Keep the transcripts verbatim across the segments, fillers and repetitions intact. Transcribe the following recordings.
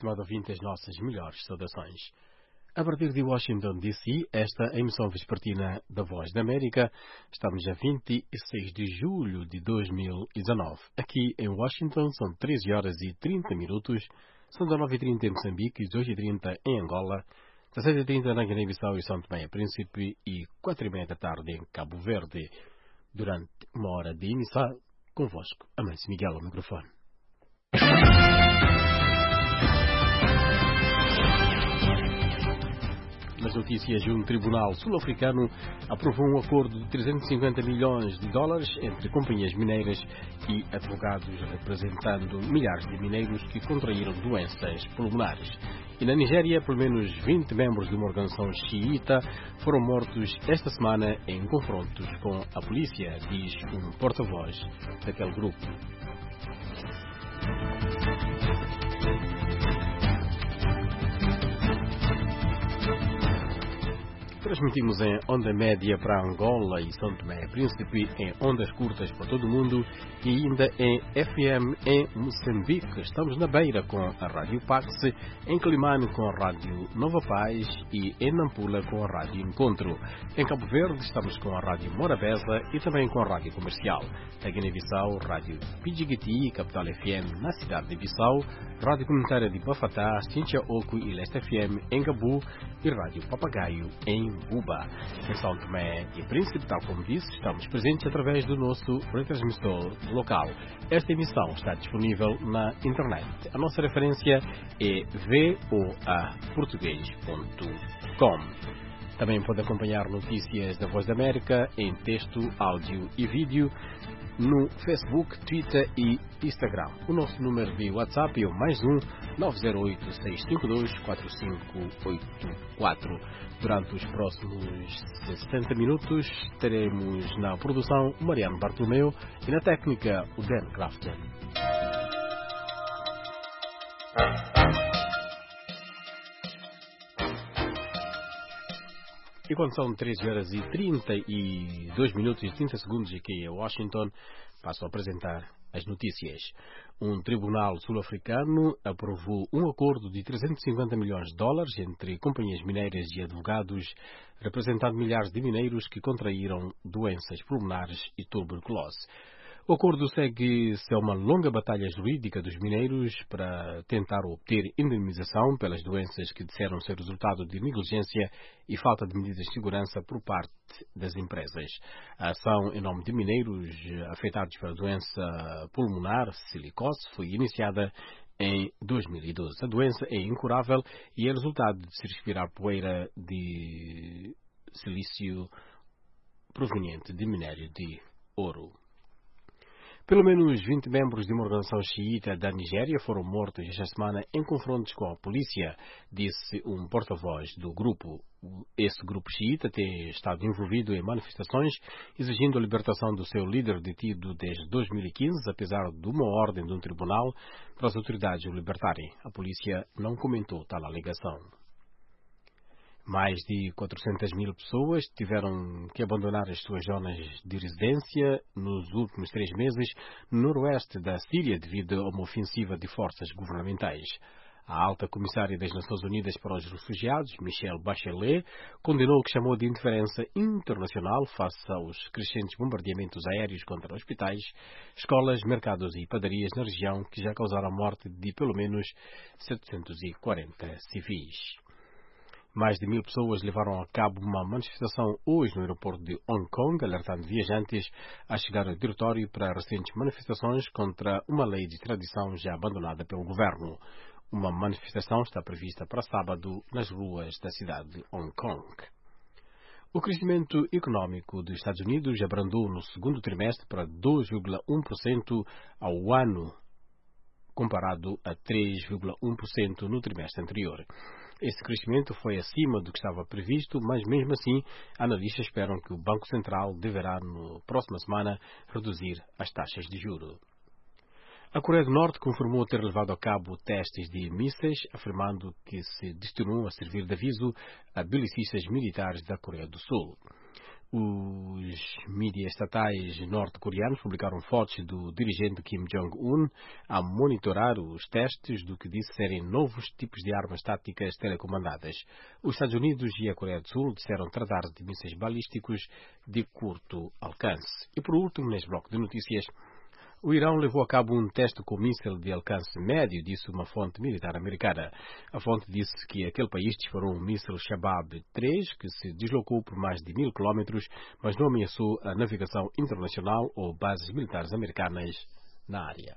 Estimado ouvinte, as nossas melhores saudações. A partir de Washington, D C, esta é a emissão vespertina da Voz da América. Estamos a vinte e seis de julho de dois mil e dezanove. Aqui em Washington são treze horas e trinta minutos, são dezenove e trinta em Moçambique, dezoito e trinta em Angola, dezessete e trinta na Guiné-Bissau e São Tomé e Príncipe e quatro e meia da tarde em Cabo Verde. Durante uma hora de emissão, convosco, Amâncio Miguel ao microfone. Nas notícias, um tribunal sul-africano aprovou um acordo de trezentos e cinquenta milhões de dólares entre companhias mineiras e advogados representando milhares de mineiros que contraíram doenças pulmonares. E na Nigéria, pelo menos vinte membros de uma organização xiita foram mortos esta semana em confrontos com a polícia, diz um porta-voz daquele grupo. Transmitimos em onda média para Angola e São Tomé e Príncipe, em ondas curtas para todo o mundo e ainda em F M em Moçambique. Estamos na Beira com a Rádio Pax, em Climane com a Rádio Nova Paz e em Nampula com a Rádio Encontro. Em Cabo Verde estamos com a Rádio Morabeza e também com a Rádio Comercial. Na Guiné-Bissau, Rádio Pidjigiti, Capital F M na cidade de Bissau, Rádio Comunitária de Bafatá, Cincha Oco e Leste F M em Gabu e Rádio Papagaio em Buba. Em São Tomé e Príncipe, tal como disse, estamos presentes através do nosso retransmissor local. Esta emissão está disponível na internet. A nossa referência é voa português ponto com. Também pode acompanhar notícias da Voz da América em texto, áudio e vídeo no Facebook, Twitter e Instagram. O nosso número de WhatsApp é o mais um nove zero oito, seis cinco dois, quatro cinco oito quatro. Durante os próximos sessenta minutos teremos na produção o Mariano Bartolomeu e na técnica o Dan Crafton. E quando são treze horas e trinta e dois minutos e trinta segundos aqui em Washington, passo a apresentar as notícias. Um tribunal sul-africano aprovou um acordo de trezentos e cinquenta milhões de dólares entre companhias mineiras e advogados, representando milhares de mineiros que contraíram doenças pulmonares e tuberculose. O acordo segue-se a uma longa batalha jurídica dos mineiros para tentar obter indemnização pelas doenças que disseram ser resultado de negligência e falta de medidas de segurança por parte das empresas. A ação em nome de mineiros afetados pela doença pulmonar, silicose, foi iniciada em dois mil e doze. A doença é incurável e é resultado de se respirar poeira de silício proveniente de minério de ouro. Pelo menos vinte membros de uma organização xiita da Nigéria foram mortos esta semana em confrontos com a polícia, disse um porta-voz do grupo. Esse grupo xiita tem estado envolvido em manifestações exigindo a libertação do seu líder detido desde dois mil e quinze, apesar de uma ordem de um tribunal para as autoridades o libertarem. A polícia não comentou tal alegação. Mais de quatrocentas mil pessoas tiveram que abandonar as suas zonas de residência nos últimos três meses no noroeste da Síria devido a uma ofensiva de forças governamentais. A alta comissária das Nações Unidas para os Refugiados, Michelle Bachelet, condenou o que chamou de interferência internacional face aos crescentes bombardeamentos aéreos contra hospitais, escolas, mercados e padarias na região que já causaram a morte de pelo menos setecentos e quarenta civis. Mais de mil pessoas levaram a cabo uma manifestação hoje no aeroporto de Hong Kong, alertando viajantes a chegar ao diretório para recentes manifestações contra uma lei de extradição já abandonada pelo governo. Uma manifestação está prevista para sábado nas ruas da cidade de Hong Kong. O crescimento econômico dos Estados Unidos abrandou no segundo trimestre para dois vírgula um por cento ao ano, comparado a três vírgula um por cento no trimestre anterior. Esse crescimento foi acima do que estava previsto, mas mesmo assim, analistas esperam que o Banco Central deverá, na próxima semana, reduzir as taxas de juros. A Coreia do Norte confirmou ter levado a cabo testes de mísseis, afirmando que se destinou a servir de aviso a belicistas militares da Coreia do Sul. Os mídias estatais norte-coreanos publicaram fotos do dirigente Kim Jong-un a monitorar os testes do que disse serem novos tipos de armas táticas telecomandadas. Os Estados Unidos e a Coreia do Sul disseram tratar de mísseis balísticos de curto alcance. E por último, neste bloco de notícias, o Irão levou a cabo um teste com míssil de alcance médio, disse uma fonte militar americana. A fonte disse que aquele país disparou um míssil Shabab três, que se deslocou por mais de mil quilómetros, mas não ameaçou a navegação internacional ou bases militares americanas na área.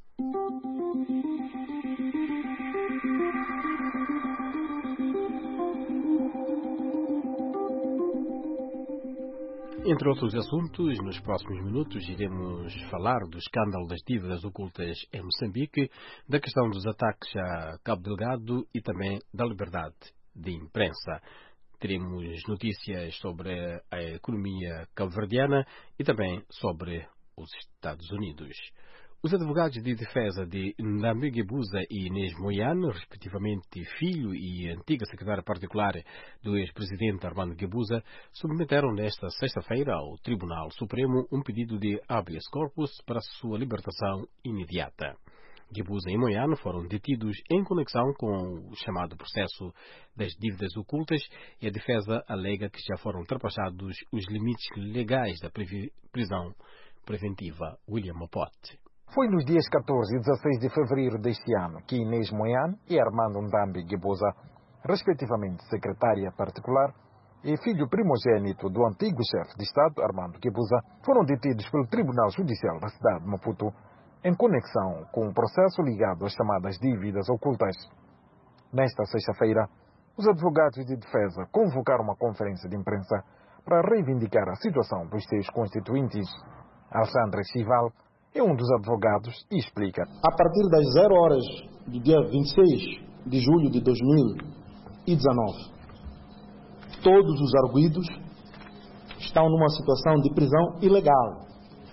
Entre outros assuntos, nos próximos minutos iremos falar do escândalo das dívidas ocultas em Moçambique, da questão dos ataques a Cabo Delgado e também da liberdade de imprensa. Teremos notícias sobre a economia cabo-verdiana e também sobre os Estados Unidos. Os advogados de defesa de Ndambi Guebuza e Inês Moiane, respectivamente filho e antiga secretária particular do ex-presidente Armando Guebuza, submeteram nesta sexta-feira ao Tribunal Supremo um pedido de habeas corpus para sua libertação imediata. Guebuza e Moiane foram detidos em conexão com o chamado processo das dívidas ocultas e a defesa alega que já foram ultrapassados os limites legais da prisão preventiva. William Mopote. Foi nos dias catorze e dezasseis de fevereiro deste ano que Inês Moiane e Armando Ndambi Guebuza, respectivamente secretária particular e filho primogênito do antigo chefe de Estado, Armando Guebuza, foram detidos pelo Tribunal Judicial da cidade de Maputo em conexão com um processo ligado às chamadas dívidas ocultas. Nesta sexta-feira, os advogados de defesa convocaram uma conferência de imprensa para reivindicar a situação dos seus constituintes. Alexandre Chival é um dos advogados e explica. A partir das zero horas do dia vinte e seis de julho de dois mil e dezenove, todos os arguidos estão numa situação de prisão ilegal.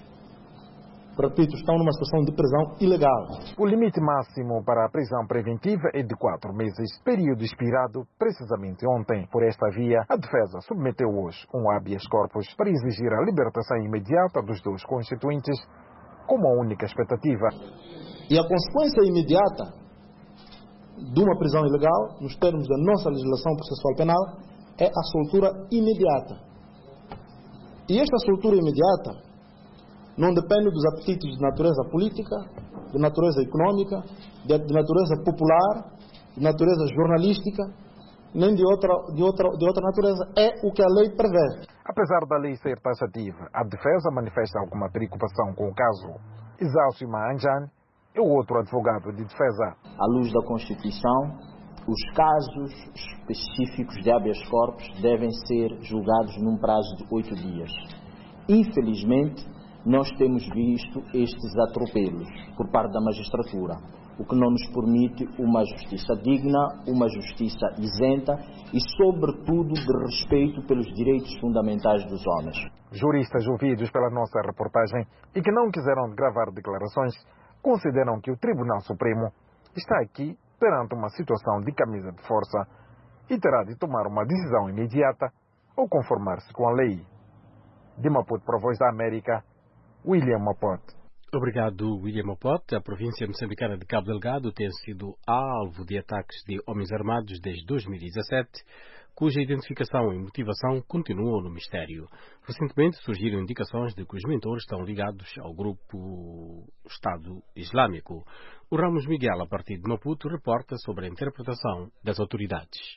Repito, estão numa situação de prisão ilegal. O limite máximo para a prisão preventiva é de quatro meses, período expirado precisamente ontem. Por esta via, a defesa submeteu hoje um habeas corpus para exigir a libertação imediata dos dois constituintes, como a única expectativa. E a consequência imediata de uma prisão ilegal, nos termos da nossa legislação processual penal, é a soltura imediata. E esta soltura imediata não depende dos apetites de natureza política, de natureza econômica, de, de natureza popular, de natureza jornalística, nem de outra, de, outra, de outra natureza. É o que a lei prevê. Apesar da lei ser taxativa, a defesa manifesta alguma preocupação com o caso. Exausto Mahanjan é o outro advogado de defesa. À luz da Constituição, os casos específicos de habeas corpus devem ser julgados num prazo de oito dias. Infelizmente, nós temos visto estes atropelos por parte da magistratura, o que não nos permite uma justiça digna, uma justiça isenta e, sobretudo, de respeito pelos direitos fundamentais dos homens. Juristas ouvidos pela nossa reportagem e que não quiseram gravar declarações, consideram que o Tribunal Supremo está aqui perante uma situação de camisa de força e terá de tomar uma decisão imediata ou conformar-se com a lei. De Maputo para a Voz da América, William Mopote. Obrigado, William Mopote. A província moçambicana de Cabo Delgado tem sido alvo de ataques de homens armados desde dois mil e dezassete, cuja identificação e motivação continuam no mistério. Recentemente surgiram indicações de que os mentores estão ligados ao grupo Estado Islâmico. O Ramos Miguel, a partir de Maputo, reporta sobre a interpretação das autoridades.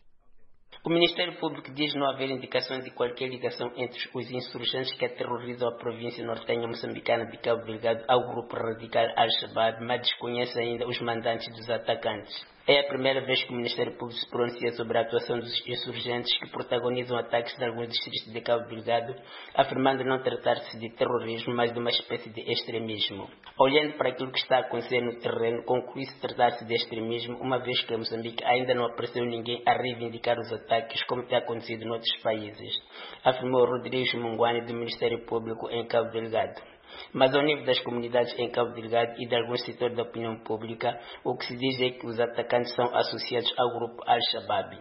O Ministério Público diz não haver indicações de qualquer ligação entre os insurgentes que aterrorizam a província nortenha moçambicana de Cabo Delgado ao grupo radical Al-Shabaab, mas desconhece ainda os mandantes dos atacantes. É a primeira vez que o Ministério Público se pronuncia sobre a atuação dos insurgentes que protagonizam ataques em alguns distritos de Cabo Delgado, afirmando não tratar-se de terrorismo, mas de uma espécie de extremismo. Olhando para aquilo que está a acontecer no terreno, conclui-se tratar-se de extremismo, uma vez que em Moçambique ainda não apareceu ninguém a reivindicar os ataques, como tem acontecido noutros países, afirmou Rodrigues Munguani, do Ministério Público em Cabo Delgado. Mas ao nível das comunidades em Cabo Delgado e de alguns setores da opinião pública, o que se diz é que os atacantes são associados ao grupo Al-Shabaab.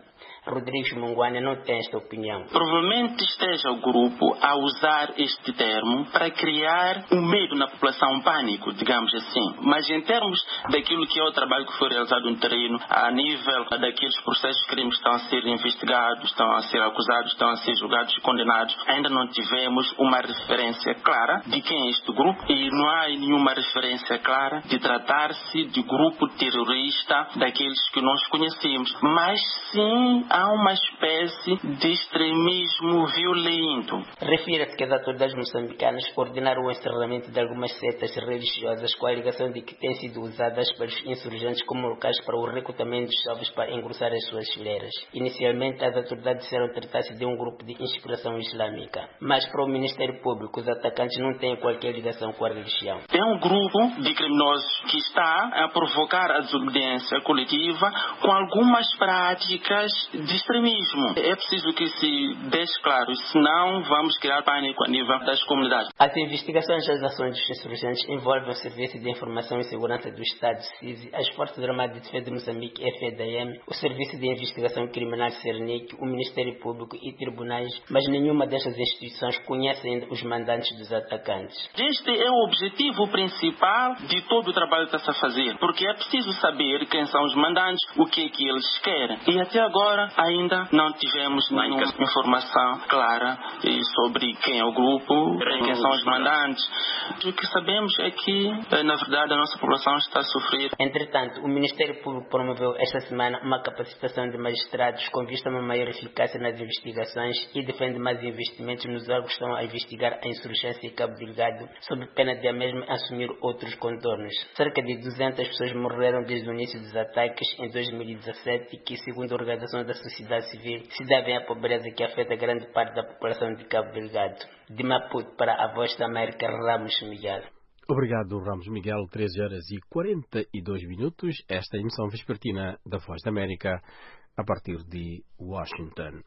Rodrigues Munguana não tem esta opinião. Provavelmente esteja o grupo a usar este termo para criar um medo na população, um pânico, digamos assim. Mas em termos daquilo que é o trabalho que foi realizado no terreno, a nível daqueles processos de crimes que estão a ser investigados, estão a ser acusados, estão a ser julgados e condenados, ainda não tivemos uma referência clara de quem é este grupo e não há nenhuma referência clara de tratar-se de grupo terrorista daqueles que nós conhecemos. Mas sim há uma espécie de extremismo violento. Refira-se que as autoridades moçambicanas ordenaram o encerramento de algumas setas religiosas com a alegação de que têm sido usadas pelos insurgentes como locais para o recrutamento dos jovens para engrossar as suas fileiras. Inicialmente, as autoridades disseram tratar-se de um grupo de inspiração islâmica. Mas para o Ministério Público, os atacantes não têm qualquer ligação com a religião. É um grupo de criminosos que está a provocar a desobediência coletiva com algumas práticas de extremismo. É preciso que se deixe claro, senão vamos criar pânico a nível das comunidades. As investigações das ações dos insurgentes envolvem o Serviço de Informação e Segurança do Estado, S I S I, as Forças Armadas de Defesa de Moçambique, F D M, o Serviço de Investigação Criminal Cernic, o Ministério Público e tribunais, mas nenhuma destas instituições conhece ainda os mandantes dos atacantes. Este é o objetivo principal de todo o trabalho que está a fazer, porque é preciso saber quem são os mandantes, o que é que eles querem. E até agora ainda não tivemos nenhuma informação clara sobre quem é o grupo, quem são os mandantes. O que sabemos é que, na verdade, a nossa população está a sofrer. Entretanto, o Ministério Público promoveu esta semana uma capacitação de magistrados com vista a uma maior eficácia nas investigações e defende mais investimentos nos órgãos que estão a investigar a insurgência em Cabo Delgado, sob pena de a mesma assumir outros contornos. Cerca de duzentas pessoas morreram desde o início dos ataques em dois mil e dezassete, que, segundo a Organização da Sociedade Civil, se devem à pobreza que afeta grande parte da população de Cabo Delgado. De Maputo para a Voz da América, Ramos Miguel. Obrigado, Ramos Miguel. treze horas e quarenta e dois minutos. Esta é a emissão vespertina da Voz da América, a partir de Washington.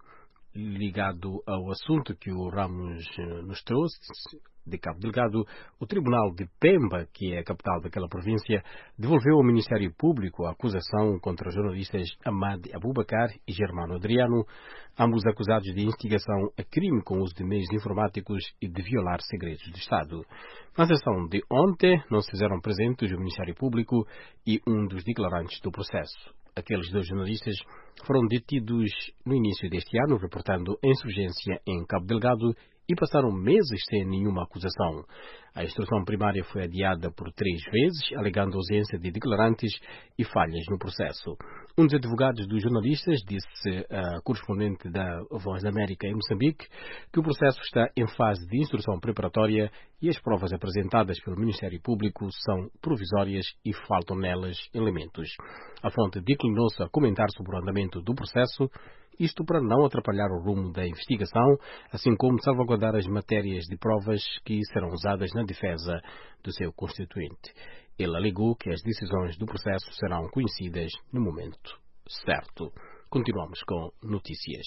Ligado ao assunto que o Ramos nos trouxe, de Cabo Delgado, o Tribunal de Pemba, que é a capital daquela província, devolveu ao Ministério Público a acusação contra os jornalistas Ahmad Abubakar e Germano Adriano, ambos acusados de instigação a crime com uso de meios informáticos e de violar segredos do Estado. Na sessão de ontem, não se fizeram presentes o Ministério Público e um dos declarantes do processo. Aqueles dois jornalistas foram detidos no início deste ano, reportando a insurgência em Cabo Delgado, e passaram meses sem nenhuma acusação. A instrução primária foi adiada por três vezes, alegando ausência de declarantes e falhas no processo. Um dos advogados dos jornalistas disse à correspondente da Voz da América em Moçambique que o processo está em fase de instrução preparatória e as provas apresentadas pelo Ministério Público são provisórias e faltam nelas elementos. A fonte declinou-se a comentar sobre o andamento do processo, isto para não atrapalhar o rumo da investigação, assim como salvaguardar as matérias de provas que serão usadas na defesa do seu constituinte. Ele alegou que as decisões do processo serão conhecidas no momento certo. Continuamos com notícias.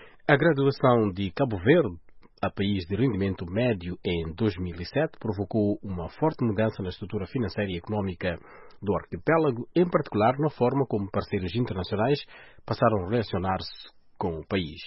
A graduação de Cabo Verde a país de rendimento médio em dois mil e sete provocou uma forte mudança na estrutura financeira e económica do arquipélago, em particular na forma como parceiros internacionais passaram a relacionar-se com o país.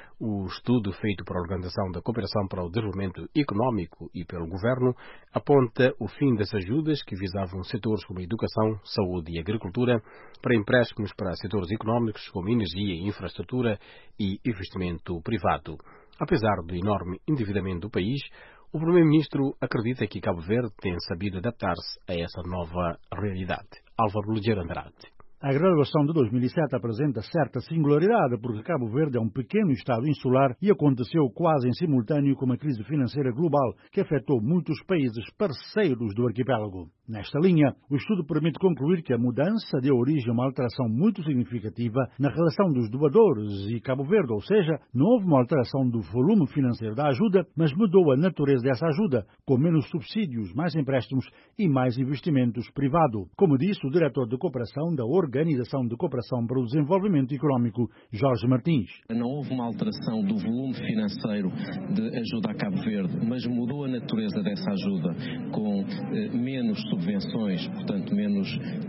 O estudo feito pela Organização da Cooperação para o Desenvolvimento Económico e pelo Governo aponta o fim das ajudas que visavam setores como educação, saúde e agricultura para empréstimos para setores económicos como energia, infraestrutura e investimento privado. Apesar do enorme endividamento do país, o Primeiro-Ministro acredita que Cabo Verde tem sabido adaptar-se a essa nova realidade. Álvaro Ligeiro Andrade. A graduação de dois mil e sete apresenta certa singularidade porque Cabo Verde é um pequeno estado insular e aconteceu quase em simultâneo com uma crise financeira global que afetou muitos países parceiros do arquipélago. Nesta linha, o estudo permite concluir que a mudança deu origem a uma alteração muito significativa na relação dos doadores e Cabo Verde, ou seja, não houve uma alteração do volume financeiro da ajuda, mas mudou a natureza dessa ajuda, com menos subsídios, mais empréstimos e mais investimentos privados. Como disse o diretor de cooperação da Organização Organização de Cooperação para o Desenvolvimento Económico, Jorge Martins. Não houve uma alteração do volume financeiro de ajuda a Cabo Verde, mas mudou a natureza dessa ajuda, com eh, menos subvenções, portanto menos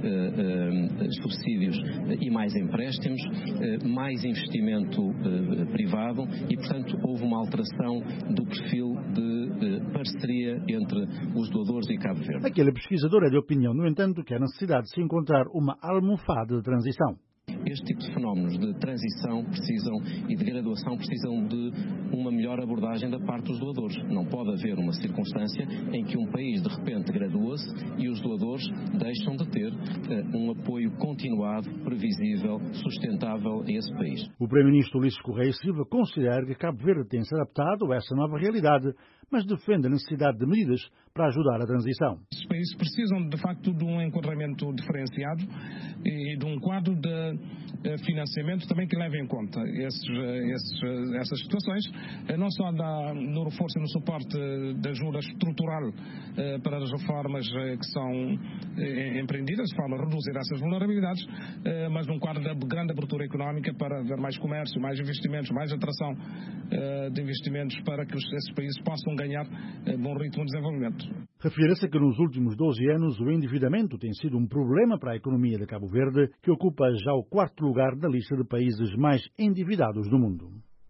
eh, eh, subsídios e mais empréstimos, eh, mais investimento eh, privado e, portanto, houve uma alteração do perfil de eh, parceria entre os doadores e Cabo Verde. Aquele pesquisador é de opinião, no entanto, que é necessidade de se encontrar uma almofada de transição. Este tipo de fenómenos de transição precisam e de graduação precisam de uma melhor abordagem da parte dos doadores. Não pode haver uma circunstância em que um país de repente gradua-se e os doadores deixam de ter uh, um apoio continuado, previsível, sustentável a esse país. O Primeiro-Ministro Ulisses Correia Silva considera que Cabo Verde tem se adaptado a essa nova realidade, mas defende a necessidade de medidas para ajudar a transição. Os países precisam, de facto, de um enquadramento diferenciado e de um quadro de financiamento também que leve em conta esses, esses, essas situações, não só na, no reforço e no suporte da ajuda estrutural eh, para as reformas eh, que são eh, empreendidas, de forma a reduzir essas vulnerabilidades, eh, mas num quadro de grande abertura económica para haver mais comércio, mais investimentos, mais atração eh, de investimentos para que esses países possam ganhar eh, bom ritmo de desenvolvimento. Refere-se que nos últimos doze anos o endividamento tem sido um problema para a economia de Cabo Verde, que ocupa já o quarto lugar da lista de países mais endividados do mundo.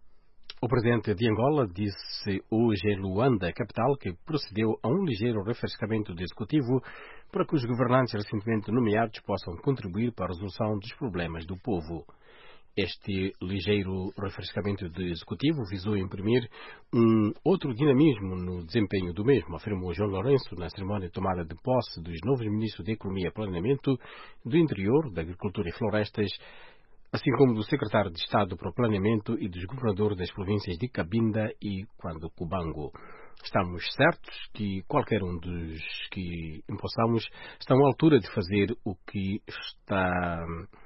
O presidente de Angola disse hoje em Luanda, capital, que procedeu a um ligeiro refrescamento do executivo para que os governantes recentemente nomeados possam contribuir para a resolução dos problemas do povo. Este ligeiro refrescamento do executivo visou imprimir um outro dinamismo no desempenho do mesmo, afirmou João Lourenço na cerimónia de tomada de posse dos novos ministros de Economia e Planeamento, do Interior, da Agricultura e Florestas, assim como do secretário de Estado para o Planeamento e dos governadores das províncias de Cabinda e Cubango. Estamos certos que qualquer um dos que empossamos estão à altura de fazer o que está...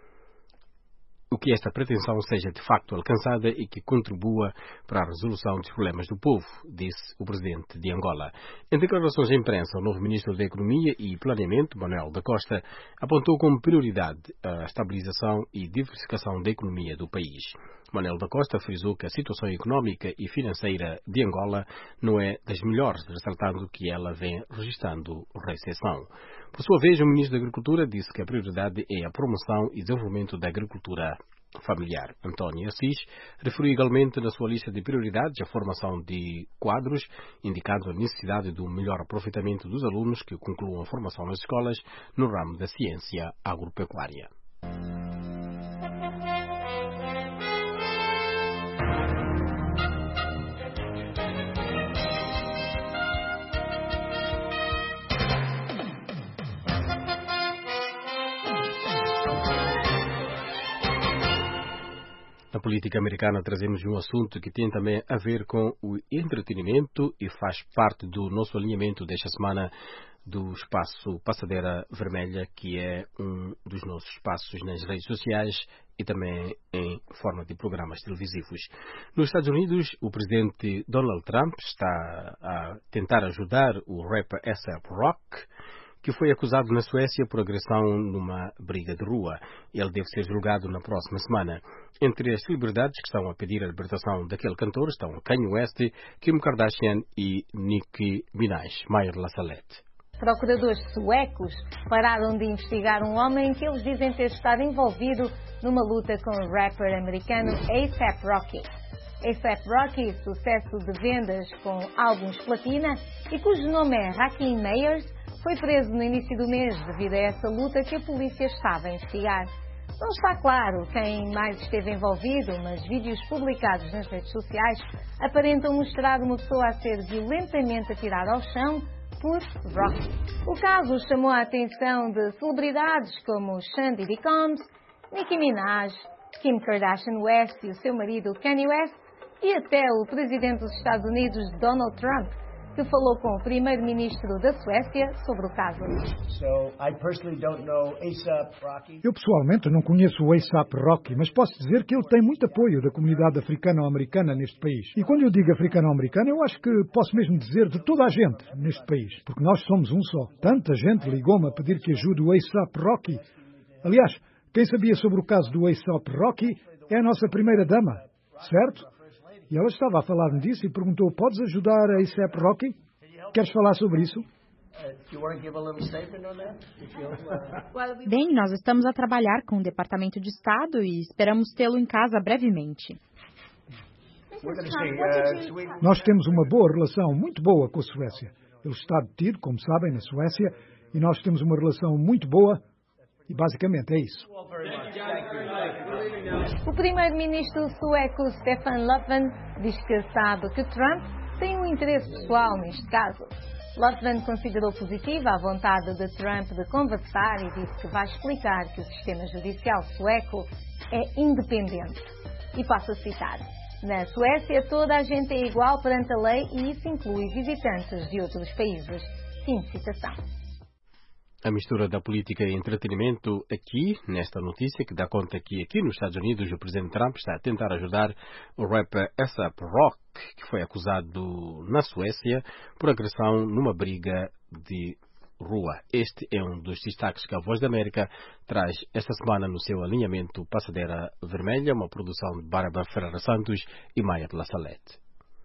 o que esta pretensão seja de facto alcançada e que contribua para a resolução dos problemas do povo, disse o presidente de Angola. Em declarações à imprensa, o novo ministro da Economia e Planeamento, Manuel da Costa, apontou como prioridade a estabilização e diversificação da economia do país. Manuel da Costa frisou que a situação económica e financeira de Angola não é das melhores, ressaltando que ela vem registrando recessão. Por sua vez, o ministro da Agricultura disse que a prioridade é a promoção e desenvolvimento da agricultura familiar. António Assis referiu igualmente na sua lista de prioridades a formação de quadros, indicando a necessidade de um melhor aproveitamento dos alunos que concluam a formação nas escolas no ramo da ciência agropecuária. Na política americana trazemos um assunto que tem também a ver com o entretenimento e faz parte do nosso alinhamento desta semana do espaço Passadeira Vermelha, que é um dos nossos espaços nas redes sociais e também em forma de programas televisivos. Nos Estados Unidos, o presidente Donald Trump está a tentar ajudar o rapper A$ap Rocky, que foi acusado na Suécia por agressão numa briga de rua. Ele deve ser julgado na próxima semana. Entre as celebridades que estão a pedir a libertação daquele cantor estão Kanye West, Kim Kardashian e Nicki Minaj. Maier Lassalette. Procuradores suecos pararam de investigar um homem que eles dizem ter estado envolvido numa luta com o rapper americano A$ap Rocky. A$ap Rocky, sucesso de vendas com álbuns platina e cujo nome é Rakim Mayers, foi preso no início do mês devido a essa luta que a polícia estava a investigar. Não está claro quem mais esteve envolvido, mas vídeos publicados nas redes sociais aparentam mostrar uma pessoa a ser violentamente atirada ao chão por Rocky. O caso chamou a atenção de celebridades como Shandy D. Combs, Nicki Minaj, Kim Kardashian West e o seu marido Kanye West e até o presidente dos Estados Unidos, Donald Trump, que falou com o primeiro-ministro da Suécia sobre o caso. Eu pessoalmente não conheço o A$ap Rocky, mas posso dizer que ele tem muito apoio da comunidade africano-americana neste país. E quando eu digo africano-americana, eu acho que posso mesmo dizer de toda a gente neste país, porque nós somos um só. Tanta gente ligou-me a pedir que ajude o A$ap Rocky. Aliás, Quem sabia sobre o caso do A$AP Rocky é a nossa primeira-dama, certo? E ela estava a falar-me disso e perguntou, podes ajudar a A$AP Rocky? Queres falar sobre isso? Bem, nós estamos a trabalhar com o Departamento de Estado e esperamos tê-lo em casa brevemente. Nós temos uma boa relação, muito boa com a Suécia. Ele está detido, como sabem, na Suécia, e nós temos uma relação muito boa e basicamente é isso. O primeiro-ministro sueco Stefan Löfven diz que sabe que Trump tem um interesse pessoal neste caso. Löfven considerou positiva a vontade de Trump de conversar e disse que vai explicar que o sistema judicial sueco é independente. E passo a citar. Na Suécia, toda a gente é igual perante a lei e isso inclui visitantes de outros países. Fim de citação. A mistura da política e entretenimento aqui, nesta notícia, que dá conta que aqui nos Estados Unidos o presidente Trump está a tentar ajudar o rapper A$AP Rocky, que foi acusado na Suécia por agressão numa briga de rua. Este é um dos destaques que a Voz da América traz esta semana no seu alinhamento Passadeira Vermelha, uma produção de Bárbara Ferreira Santos e Maia de La Salete.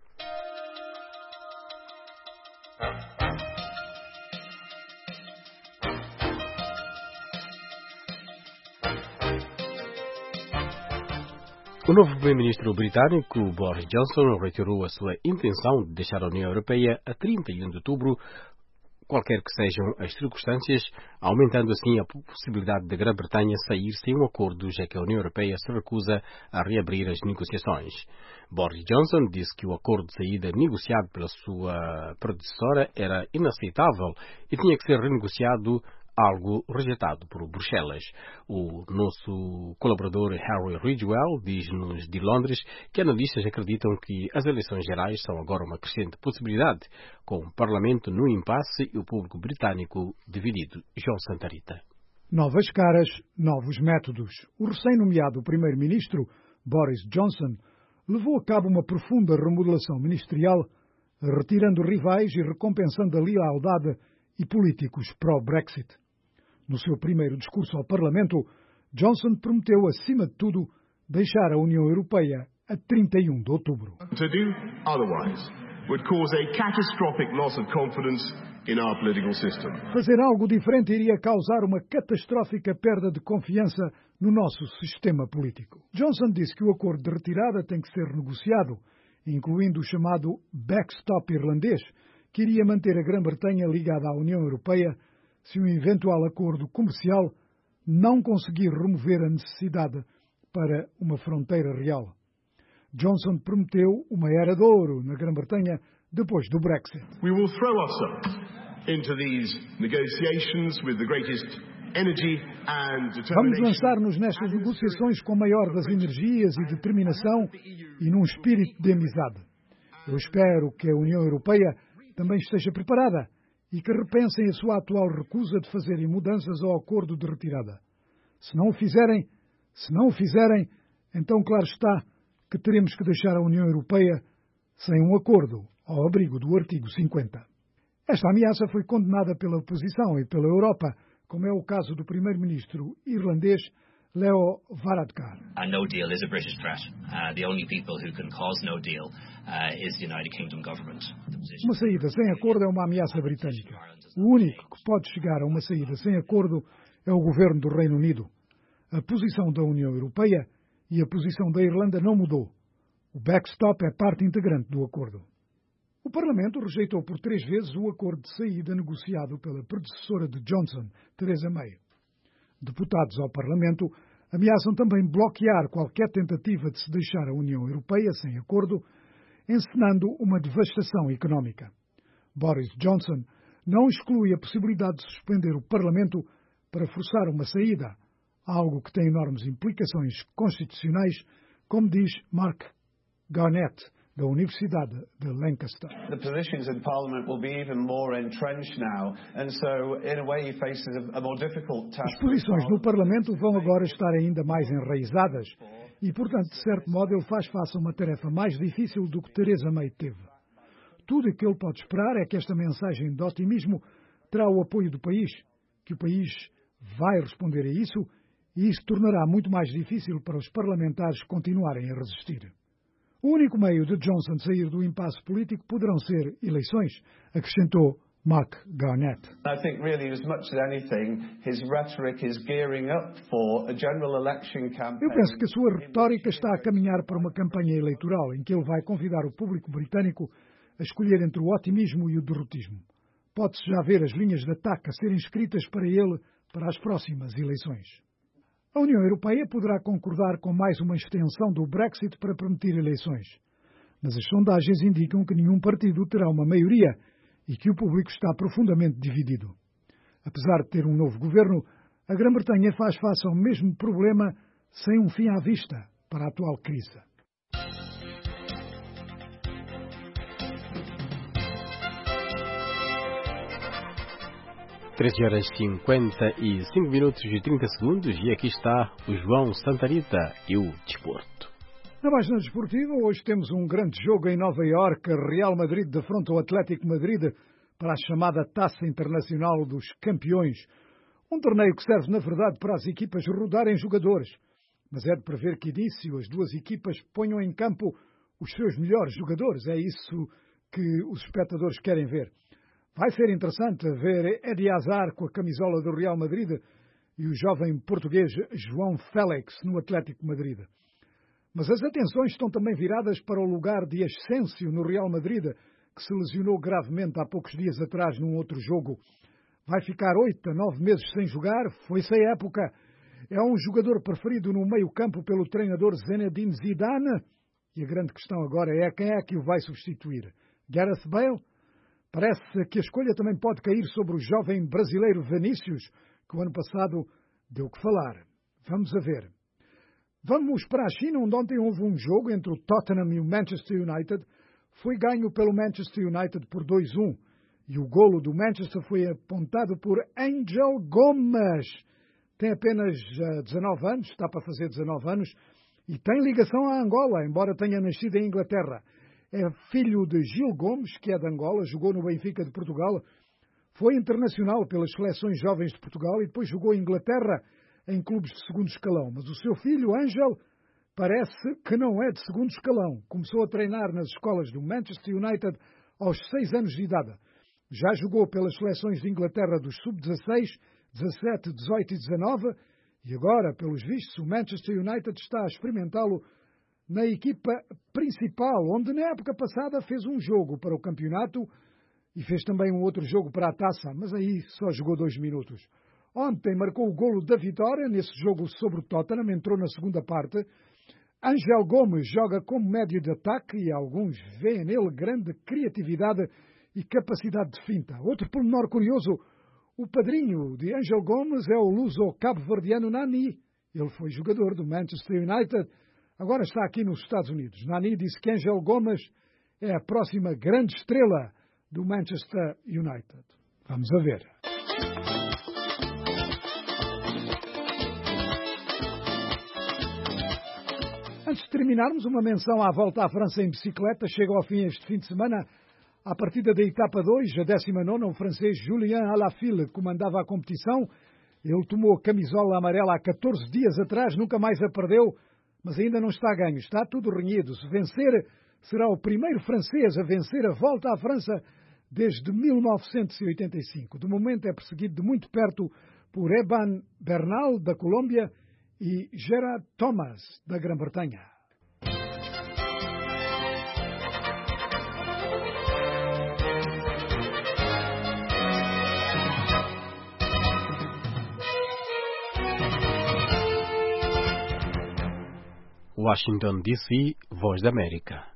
O novo primeiro-ministro britânico, Boris Johnson, reiterou a sua intenção de deixar a União Europeia a trinta e um de outubro, qualquer que sejam as circunstâncias, aumentando assim a possibilidade da Grã-Bretanha sair sem um acordo, já que a União Europeia se recusa a reabrir as negociações. Boris Johnson disse que o acordo de saída negociado pela sua predecessora era inaceitável e tinha que ser renegociado, algo rejeitado por Bruxelas. O nosso colaborador Harry Ridgewell diz-nos de Londres que analistas acreditam que as eleições gerais são agora uma crescente possibilidade, com o Parlamento no impasse e o público britânico dividido. João Santarita. Novas caras, novos métodos. O recém-nomeado primeiro-ministro, Boris Johnson, levou a cabo uma profunda remodelação ministerial, retirando rivais e recompensando a lealdade e políticos pró-Brexit. No seu primeiro discurso ao Parlamento, Johnson prometeu, acima de tudo, deixar a União Europeia a trinta e um de outubro. To do otherwise would cause a catastrophic loss of confidence in our political system. Fazer algo diferente iria causar uma catastrófica perda de confiança no nosso sistema político. Johnson disse que o acordo de retirada tem que ser negociado, incluindo o chamado backstop irlandês, que iria manter a Grã-Bretanha ligada à União Europeia se um eventual acordo comercial não conseguir remover a necessidade para uma fronteira real. Johnson prometeu uma era de ouro na Grã-Bretanha depois do Brexit. We will throw ourselves into these negotiations with the greatest energy and determination. Vamos lançar-nos nestas negociações com a maior das energias e determinação e num espírito de amizade. Eu espero que a União Europeia também esteja preparada e que repensem a sua atual recusa de fazerem mudanças ao acordo de retirada. Se não o fizerem, se não o fizerem, então claro está que teremos que deixar a União Europeia sem um acordo ao abrigo do artigo cinquenta. Esta ameaça foi condenada pela oposição e pela Europa, como é o caso do primeiro-ministro irlandês Leo Varadkar. A no deal is a British threat. Uh, the only people who can cause no deal uh, is the United Kingdom government. Uma saída sem acordo é uma ameaça britânica. O único que pode chegar a uma saída sem acordo é o governo do Reino Unido. A posição da União Europeia e a posição da Irlanda não mudou. O backstop é parte integrante do acordo. O Parlamento rejeitou por três vezes o acordo de saída negociado pela predecessora de Johnson, Theresa May. Deputados ao Parlamento ameaçam também bloquear qualquer tentativa de se deixar a União Europeia sem acordo, encenando uma devastação económica. Boris Johnson não exclui a possibilidade de suspender o Parlamento para forçar uma saída, algo que tem enormes implicações constitucionais, como diz Mark Garnett, da Universidade de Lancaster. The positions in Parliament will be even more entrenched now, and so in a way he faces a more difficult task. As posições no Parlamento vão agora estar ainda mais enraizadas e, portanto, de certo modo, ele faz face a uma tarefa mais difícil do que Theresa May teve. Tudo o que ele pode esperar é que esta mensagem de otimismo terá o apoio do país, que o país vai responder a isso e isso tornará muito mais difícil para os parlamentares continuarem a resistir. O único meio de Johnson sair do impasse político poderão ser eleições, acrescentou Mark Garnett. I think really as much as anything, his rhetoric is gearing up for a general election campaign. Eu penso que a sua retórica está a caminhar para uma campanha eleitoral em que ele vai convidar o público britânico a escolher entre o otimismo e o derrotismo. Pode-se já ver as linhas de ataque a serem escritas para ele para as próximas eleições. A União Europeia poderá concordar com mais uma extensão do Brexit para permitir eleições, mas as sondagens indicam que nenhum partido terá uma maioria e que o público está profundamente dividido. Apesar de ter um novo governo, a Grã-Bretanha faz face ao mesmo problema sem um fim à vista para a atual crise. treze horas e cinquenta e cinco minutos e trinta segundos e aqui está o João Santarita e o desporto. Na página desportiva, hoje temos um grande jogo em Nova Iorque. Real Madrid defronta o Atlético Madrid para a chamada Taça Internacional dos Campeões. Um torneio que serve, na verdade, para as equipas rodarem jogadores. Mas é de prever que início as duas equipas ponham em campo os seus melhores jogadores. É isso que os espectadores querem ver. Vai ser interessante ver Eden Hazard com a camisola do Real Madrid e o jovem português João Félix no Atlético Madrid. Mas as atenções estão também viradas para o lugar de Asensio no Real Madrid, que se lesionou gravemente há poucos dias atrás num outro jogo. Vai ficar oito a nove meses sem jogar, foi-se a época. É um jogador preferido no meio-campo pelo treinador Zinedine Zidane. E a grande questão agora é quem é que o vai substituir? Gareth Bale? Parece que a escolha também pode cair sobre o jovem brasileiro Vinícius, que o ano passado deu que falar. Vamos a ver. Vamos para a China, onde ontem houve um jogo entre o Tottenham e o Manchester United. Foi ganho pelo Manchester United por dois a um. E o golo do Manchester foi apontado por Angel Gomes. Tem apenas uh, dezanove anos, está para fazer dezanove anos, e tem ligação à Angola, embora tenha nascido em Inglaterra. É filho de Gil Gomes, que é de Angola, jogou no Benfica de Portugal, foi internacional pelas seleções jovens de Portugal e depois jogou em Inglaterra em clubes de segundo escalão. Mas o seu filho, Angel, parece que não é de segundo escalão. Começou a treinar nas escolas do Manchester United aos seis anos de idade. Já jogou pelas seleções de Inglaterra dos sub dezasseis, dezassete, dezoito e dezanove e agora, pelos vistos, o Manchester United está a experimentá-lo na equipa principal, onde na época passada fez um jogo para o campeonato e fez também um outro jogo para a taça, mas aí só jogou dois minutos. Ontem marcou o golo da vitória nesse jogo sobre o Tottenham, entrou na segunda parte. Angel Gomes joga como médio de ataque e alguns veem nele grande criatividade e capacidade de finta. Outro pormenor curioso, o padrinho de Angel Gomes é o luso-cabo-verdiano Nani. Ele foi jogador do Manchester United, agora está aqui nos Estados Unidos. Nani disse que Angel Gomes é a próxima grande estrela do Manchester United. Vamos a ver. Antes de terminarmos, uma menção à volta à França em bicicleta. Chega ao fim este fim de semana a partida da etapa dois, a décima nona, o francês Julien Alaphilippe comandava a competição. Ele tomou a camisola amarela há catorze dias atrás, nunca mais a perdeu, mas ainda não está ganho, está tudo renhido. Se vencer, será o primeiro francês a vencer a volta à França desde mil novecentos e oitenta e cinco. De momento é perseguido de muito perto por Eban Bernal, da Colômbia, e Gerard Thomas, da Grã-Bretanha. Washington, D C, Voz da América.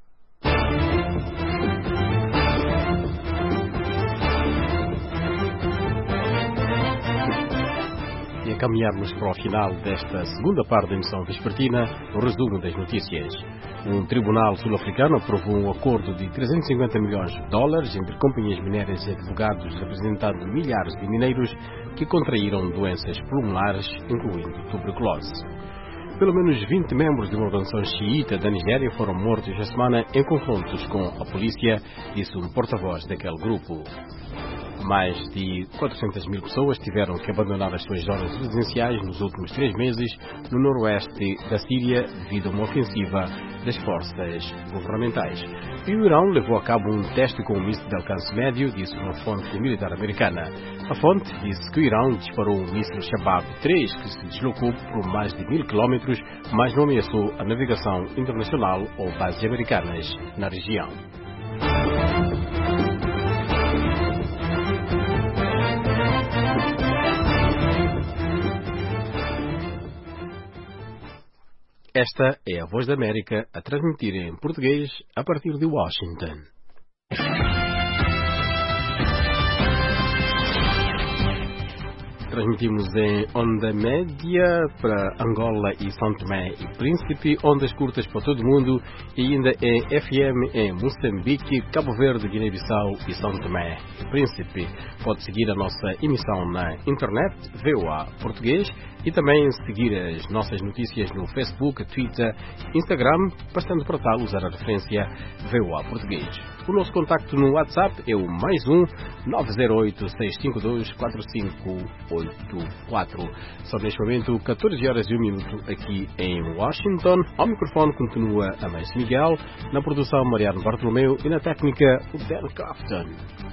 E encaminharmos para o final desta segunda parte da emissão vespertina, o resumo das notícias. Um tribunal sul-africano aprovou um acordo de trezentos e cinquenta milhões de dólares entre companhias mineiras e advogados representando milhares de mineiros que contraíram doenças pulmonares, incluindo tuberculose. Pelo menos vinte membros de uma organização xiita da Nigéria foram mortos esta semana em confrontos com a polícia, disse um porta-voz daquele grupo. Mais de quatrocentas mil pessoas tiveram que abandonar as suas zonas residenciais nos últimos três meses no noroeste da Síria devido a uma ofensiva das forças governamentais. E o Irão levou a cabo um teste com um míssil de alcance médio, disse uma fonte militar americana. A fonte disse que o Irão disparou um míssil Shabab três que se deslocou por mais de mil quilómetros, mas não ameaçou a navegação internacional ou bases americanas na região. Esta é a Voz da América a transmitir em português a partir de Washington. Transmitimos em onda média para Angola e São Tomé e Príncipe, ondas curtas para todo o mundo e ainda em F M em Moçambique, Cabo Verde, Guiné-Bissau e São Tomé e Príncipe. Pode seguir a nossa emissão na internet, V O A Português, e também seguir as nossas notícias no Facebook, Twitter, Instagram, bastando para tal usar a referência V O A Português. O nosso contacto no WhatsApp é o mais um nove zero oito, seis cinco dois, quatro cinco oito quatro. São neste momento catorze horas e um minuto aqui em Washington. Ao microfone continua a Mãe Miguel, na produção Mariano Bartolomeu e na técnica o Dan Crafton.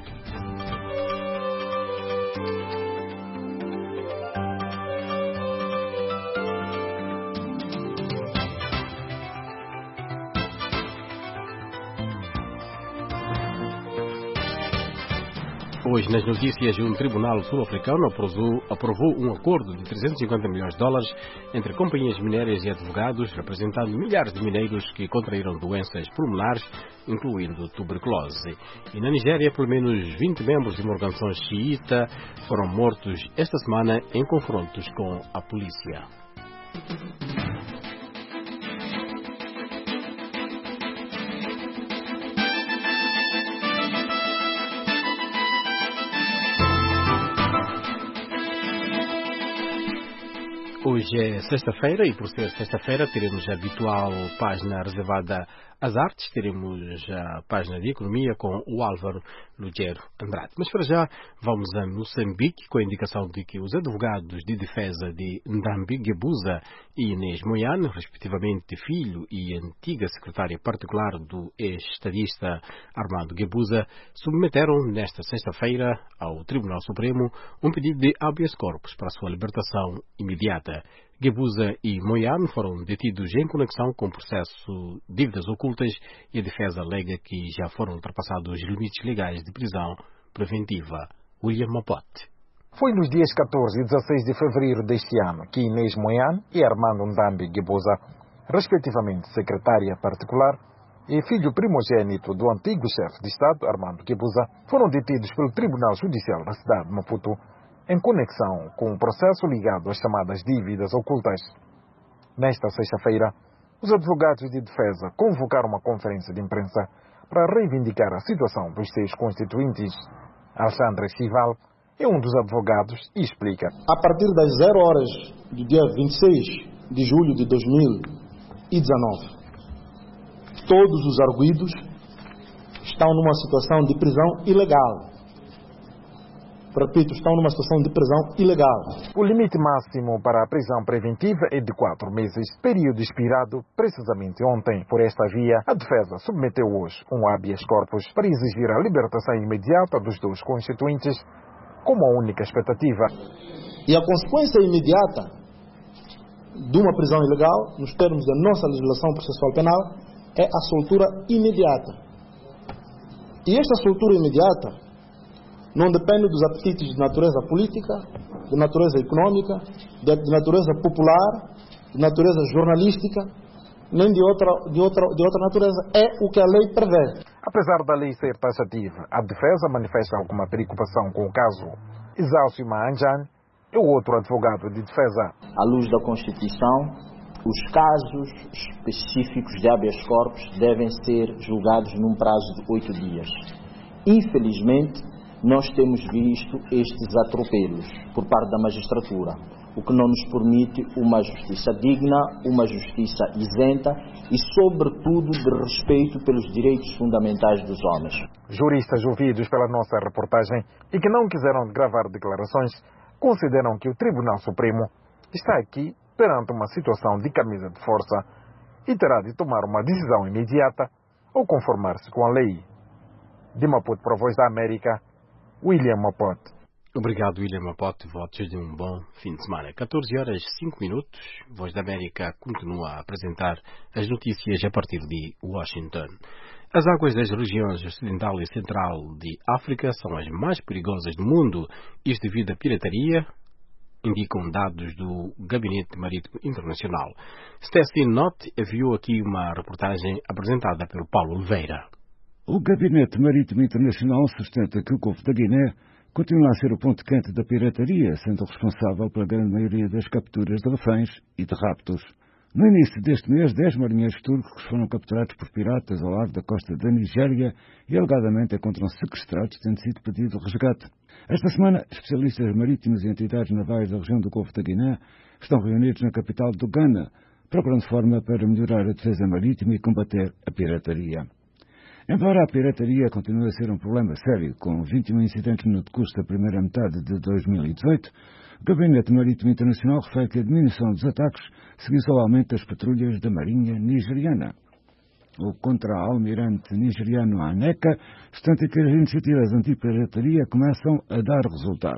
Hoje, nas notícias, um tribunal sul-africano aprovou, aprovou um acordo de trezentos e cinquenta milhões de dólares entre companhias minérias e advogados, representando milhares de mineiros que contraíram doenças pulmonares, incluindo tuberculose. E na Nigéria, pelo menos vinte membros de uma organização xiita foram mortos esta semana em confrontos com a polícia. Hoje é sexta-feira e, por ser sexta-feira, teremos a habitual página reservada às artes. Teremos a página de economia com o Álvaro Lugero Andrade. Mas para já vamos a Moçambique, com a indicação de que os advogados de defesa de Ndambi Gebuza e Inês Moiane, respectivamente filho e antiga secretária particular do ex-estadista Armando Gebuza, submeteram nesta sexta-feira ao Tribunal Supremo um pedido de habeas corpus para a sua libertação imediata. Gebuza e Moiane foram detidos em conexão com o processo de dívidas ocultas e a defesa alega que já foram ultrapassados os limites legais de prisão preventiva. William Mapote. Foi nos dias catorze e dezasseis de fevereiro deste ano que Inês Moiane e Armando Ndambi Gebuza, respectivamente secretária particular e filho primogênito do antigo chefe de Estado, Armando Gebuza, foram detidos pelo Tribunal Judicial da cidade de Maputo em conexão com o processo ligado às chamadas dívidas ocultas. Nesta sexta-feira, os advogados de defesa convocaram uma conferência de imprensa para reivindicar a situação dos seus constituintes. Alexandre Chival é um dos advogados e explica. A partir das zero horas do dia vinte e seis de julho de dois mil e dezenove, todos os arguidos estão numa situação de prisão ilegal. Repito, estão numa situação de prisão ilegal. O limite máximo para a prisão preventiva é de quatro meses, período expirado precisamente ontem. Por esta via, a defesa submeteu hoje um habeas corpus para exigir a libertação imediata dos dois constituintes como a única expectativa. E a consequência imediata de uma prisão ilegal, nos termos da nossa legislação processual penal, é a soltura imediata. E esta soltura imediata não depende dos apetites de natureza política, de natureza econômica, de, de natureza popular, de natureza jornalística, nem de outra, de, outra, de outra natureza. É o que a lei prevê. Apesar da lei ser taxativa, a defesa manifesta alguma preocupação com o caso. Exálcio Maanjan é o outro advogado de defesa. À luz da Constituição, os casos específicos de habeas corpus devem ser julgados num prazo de oito dias. Infelizmente, nós temos visto estes atropelos por parte da magistratura. o que não nos permite uma justiça digna, uma justiça isenta e, sobretudo, de respeito pelos direitos fundamentais dos homens. Juristas ouvidos pela nossa reportagem e que não quiseram gravar declarações consideram que o Tribunal Supremo está aqui perante uma situação de camisa de força e terá de tomar uma decisão imediata ou conformar-se com a lei. De Maputo para a Voz da América, William Maputo. Obrigado, William Maputo. Votos de um bom fim de semana. catorze horas e cinco minutos. Voz da América continua a apresentar as notícias a partir de Washington. As águas das regiões ocidental e central de África são as mais perigosas do mundo, isto devido à pirataria, indicam dados do Gabinete Marítimo Internacional. Stacey Nott enviou aqui uma reportagem apresentada pelo Paulo Oliveira. O Gabinete Marítimo Internacional sustenta que o Golfo da Guiné continua a ser o ponto quente da pirataria, sendo responsável pela grande maioria das capturas de reféns e de raptos. No início deste mês, dez marinheiros turcos foram capturados por piratas ao largo da costa da Nigéria e alegadamente encontram-se sequestrados, tendo sido pedido resgate. Esta semana, especialistas marítimos e entidades navais da região do Golfo da Guiné estão reunidos na capital do Ghana, procurando forma para melhorar a defesa marítima e combater a pirataria. Embora a pirataria continue a ser um problema sério, com vinte e um incidentes no decurso da primeira metade de dois mil e dezoito, o Gabinete Marítimo Internacional refere que a diminuição dos ataques seguiu-se ao aumento das patrulhas da Marinha nigeriana. O contra-almirante nigeriano Aneka sustenta que as iniciativas anti-pirataria começam a dar resultado.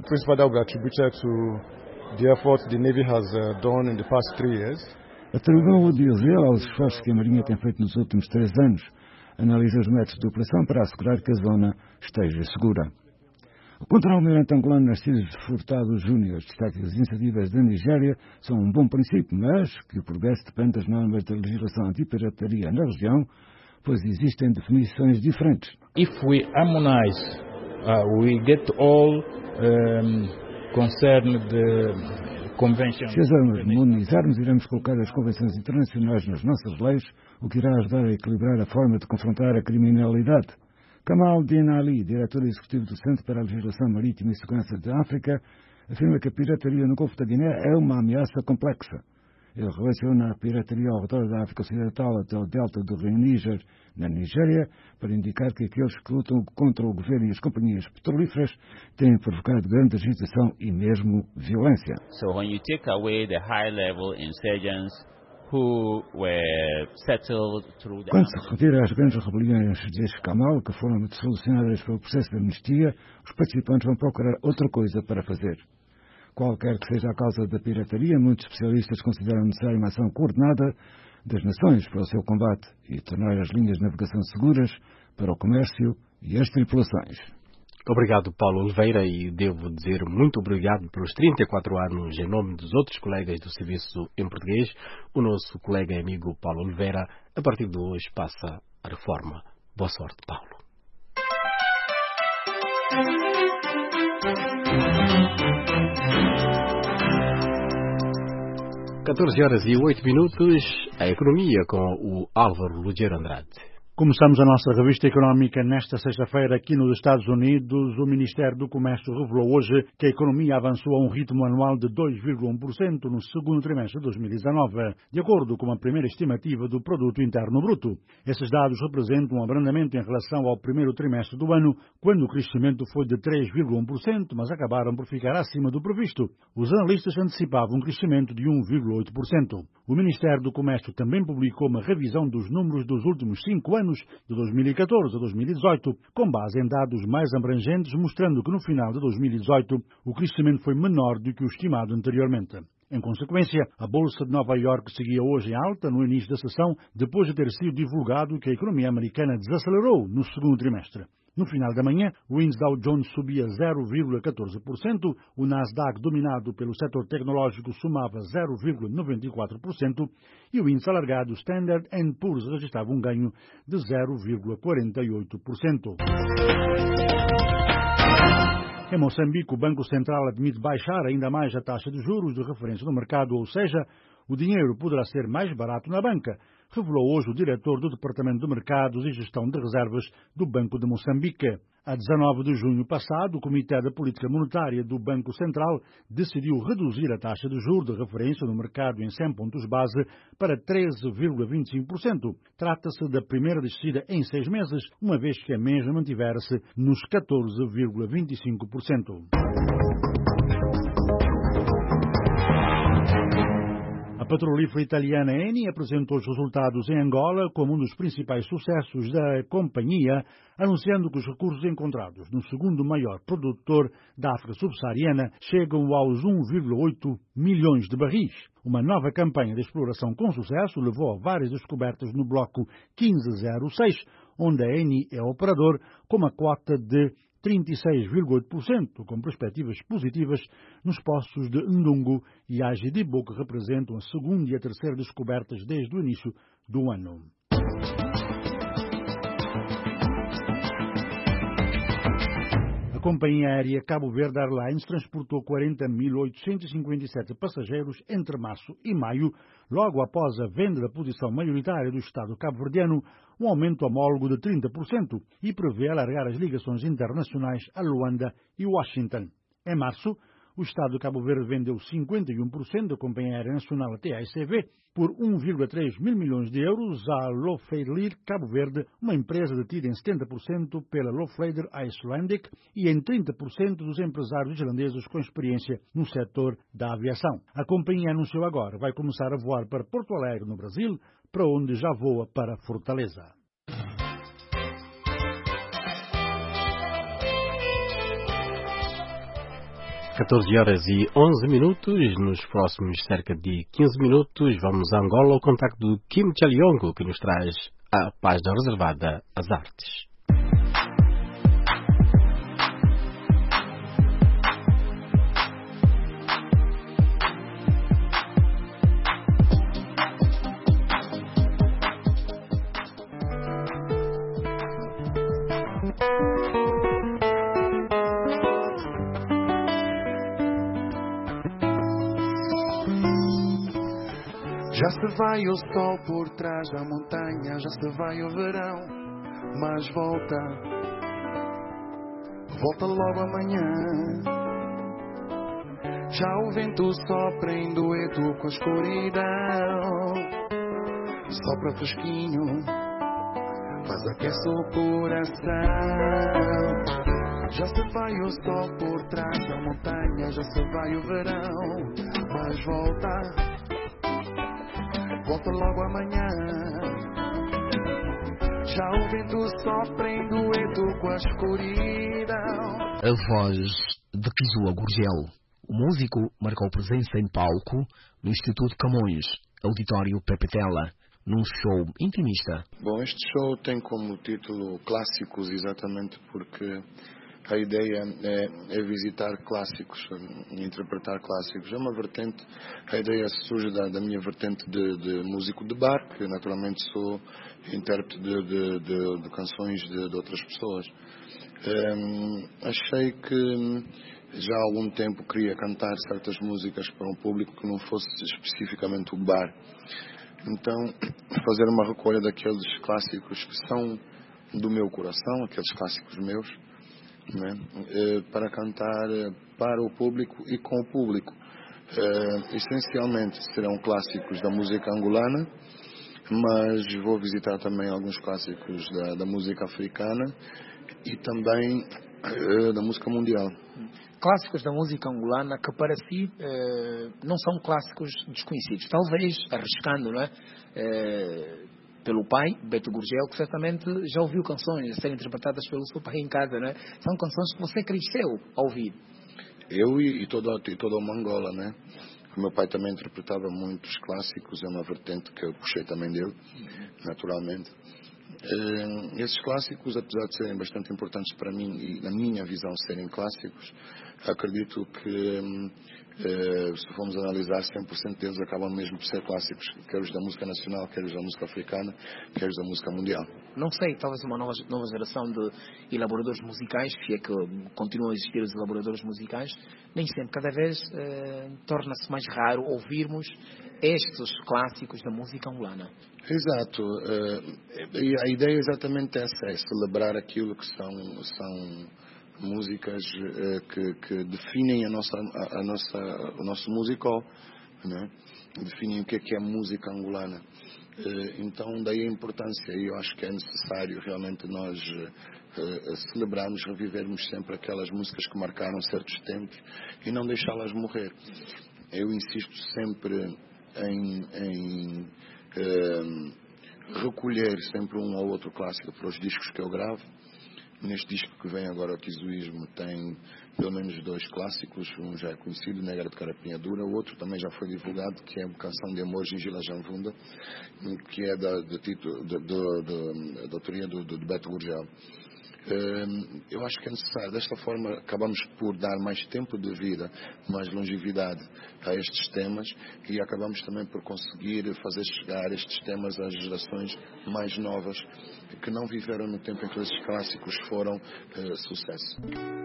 Atribuiu o diesel aos esforços que a Marinha tem feito nos últimos três anos. Analisa os métodos de operação para assegurar que a zona esteja segura. O contra-almirante angolano Narciso Furtado Júnior destaca que as iniciativas da Nigéria são um bom princípio, mas que o progresso depende das normas da legislação antipirataria na região, pois existem definições diferentes. If we harmonize, uh, we get all um, concerned the convention. Se as harmonizarmos, iremos colocar as convenções internacionais nas nossas leis, o que irá ajudar a equilibrar a forma de confrontar a criminalidade. Kamal Din Ali, diretor executivo do Centro para a Legislação Marítima e Segurança de África, afirma que a pirataria no Golfo da Guiné é uma ameaça complexa. Ele relaciona a pirataria ao redor da África Ocidental até o delta do Rio Níger, na Nigéria, para indicar que aqueles que lutam contra o governo e as companhias petrolíferas têm provocado grande agitação e mesmo violência. So when you take away the high-level insurgents who were settled through the... Quando se retira as grandes rebeliões de Escamal, que foram solucionadas pelo processo de amnistia, os participantes vão procurar outra coisa para fazer. Qualquer que seja a causa da pirataria, muitos especialistas consideram necessária uma ação coordenada das nações para o seu combate e tornar as linhas de navegação seguras para o comércio e as tripulações. Obrigado, Paulo Oliveira, e devo dizer muito obrigado pelos trinta e quatro anos em nome dos outros colegas do Serviço em Português. O nosso colega e amigo Paulo Oliveira, a partir de hoje, passa a reforma. Boa sorte, Paulo. catorze horas e oito minutos, a economia com o Álvaro Lugero Andrade. Começamos a nossa revista económica nesta sexta-feira aqui nos Estados Unidos. O Ministério do Comércio revelou hoje que a economia avançou a um ritmo anual de dois vírgula um por cento no segundo trimestre de dois mil e dezanove, de acordo com a primeira estimativa do Produto Interno Bruto. Esses dados representam um abrandamento em relação ao primeiro trimestre do ano, quando o crescimento foi de três vírgula um por cento, mas acabaram por ficar acima do previsto. Os analistas antecipavam um crescimento de um vírgula oito por cento. O Ministério do Comércio também publicou uma revisão dos números dos últimos cinco anos, de dois mil e catorze a dois mil e dezoito, com base em dados mais abrangentes, mostrando que no final de dois mil e dezoito o crescimento foi menor do que o estimado anteriormente. Em consequência, a Bolsa de Nova Iorque seguia hoje em alta no início da sessão, depois de ter sido divulgado que a economia americana desacelerou no segundo trimestre. No final da manhã, o índice Dow Jones subia zero vírgula catorze por cento, o Nasdaq, dominado pelo setor tecnológico, somava zero vírgula noventa e quatro por cento e o índice alargado Standard and Poor's registrava um ganho de zero vírgula quarenta e oito por cento. Em Moçambique, o Banco Central admite baixar ainda mais a taxa de juros de referência no mercado, ou seja, o dinheiro poderá ser mais barato na banca. revelou hoje o diretor do Departamento de Mercados e Gestão de Reservas do Banco de Moçambique. A dezanove de junho passado, o Comitê da Política Monetária do Banco Central decidiu reduzir a taxa de juros de referência no mercado em cem pontos base para treze vírgula vinte e cinco por cento. Trata-se da primeira descida em seis meses, uma vez que a mesma mantivera-se nos catorze vírgula vinte e cinco por cento. A petrolífera italiana Eni apresentou os resultados em Angola como um dos principais sucessos da companhia, anunciando que os recursos encontrados no segundo maior produtor da África subsaariana chegam aos um vírgula oito milhões de barris. Uma nova campanha de exploração com sucesso levou a várias descobertas no bloco quinze zero seis, onde a Eni é operador, com uma cota de trinta e seis vírgula oito por cento, com perspectivas positivas nos poços de Ndungu e Agidibo, que representam a segunda e a terceira descobertas desde o início do ano. A companhia aérea Cabo Verde Airlines transportou quarenta mil oitocentos e cinquenta e sete passageiros entre março e maio, logo após a venda da posição maioritária do Estado cabo-verdiano, um aumento homólogo de trinta por cento, e prevê alargar as ligações internacionais a Luanda e Washington. Em março, o Estado de Cabo Verde vendeu cinquenta e um por cento da Companhia Aérea Nacional T A C V por um vírgula três mil milhões de euros à Lofleider Cabo Verde, uma empresa detida em setenta por cento pela Lofleider Icelandic e em trinta por cento dos empresários islandeses com experiência no setor da aviação. A companhia anunciou agora vai começar a voar para Porto Alegre, no Brasil, para onde já voa para Fortaleza. catorze horas e onze minutos. Nos próximos cerca de quinze minutos vamos a Angola ao contacto do Kim Chaliongo, que nos traz a página reservada às artes. Já se vai o sol por trás da montanha, já se vai o verão, mas volta, volta logo amanhã. Já o vento sopra em dueto com a escuridão, sopra fresquinho, mas aquece o coração. Já se vai o sol por trás da montanha, já se vai o verão, mas volta, volta logo amanhã. Já o vento sopra em dueto com a escuridão. A voz de Kizua Gurgel. O músico marcou presença em palco no Instituto Camões, Auditório Pepe Tela, num show intimista. Bom, este show tem como título Clássicos exatamente porque a ideia é, é visitar clássicos, interpretar clássicos. É uma vertente, a ideia surge da, da minha vertente de, de músico de bar, que naturalmente sou intérprete de, de, de, de canções de, de outras pessoas. Um, achei que já há algum tempo queria cantar certas músicas para um público que não fosse especificamente o bar. Então, fazer uma recolha daqueles clássicos que são do meu coração, aqueles clássicos meus, né? Para cantar para o público e com o público. Uh, essencialmente serão clássicos da música angolana, mas vou visitar também alguns clássicos da, da música africana e também uh, da música mundial. Clássicos da música angolana que para si uh, não são clássicos desconhecidos, talvez arriscando, não é? Uh, pelo pai, Beto Gurgel, que certamente já ouviu canções a serem interpretadas pelo seu pai em casa, não é? São canções que você cresceu a ouvir. Eu e, e, toda, e toda uma Angola, né? O meu pai também interpretava muitos clássicos, é uma vertente que eu puxei também dele, naturalmente. E, esses clássicos, apesar de serem bastante importantes para mim e na minha visão serem clássicos, acredito que hum, eh, se formos analisar, cem por cento deles acabam mesmo por ser clássicos, quer os da música nacional, quer os da música africana, quer os da música mundial. Não sei, talvez uma nova, nova geração de elaboradores musicais, se é que continuam a existir os elaboradores musicais, nem sempre, cada vez eh, torna-se mais raro ouvirmos estes clássicos da música angolana. Exato. Uh, e a ideia é exatamente essa, é celebrar aquilo que são, são músicas uh, que, que definem a nossa, a, a nossa, o nosso musical, né? Definem o que é, que é música angolana. Uh, então, daí a importância, e eu acho que é necessário realmente nós uh, celebrarmos, revivermos sempre aquelas músicas que marcaram certos tempos e não deixá-las morrer. Eu insisto sempre em... em Uh, recolher sempre um ou outro clássico para os discos que eu gravo. Neste disco que vem agora, o Kizuísmo, tem pelo menos dois clássicos. Um já é conhecido, Negra de Carapinha Dura. O outro também já foi divulgado, que é Canção de Amor, Gingila Janvunda, que é da, do título, da, do, do, da autoria do, do, do Beto Gurgel. Eu acho que é necessário. Desta forma acabamos por dar mais tempo de vida, mais longevidade a estes temas, e acabamos também por conseguir fazer chegar estes temas às gerações mais novas que não viveram no tempo em que esses clássicos foram uh, sucesso.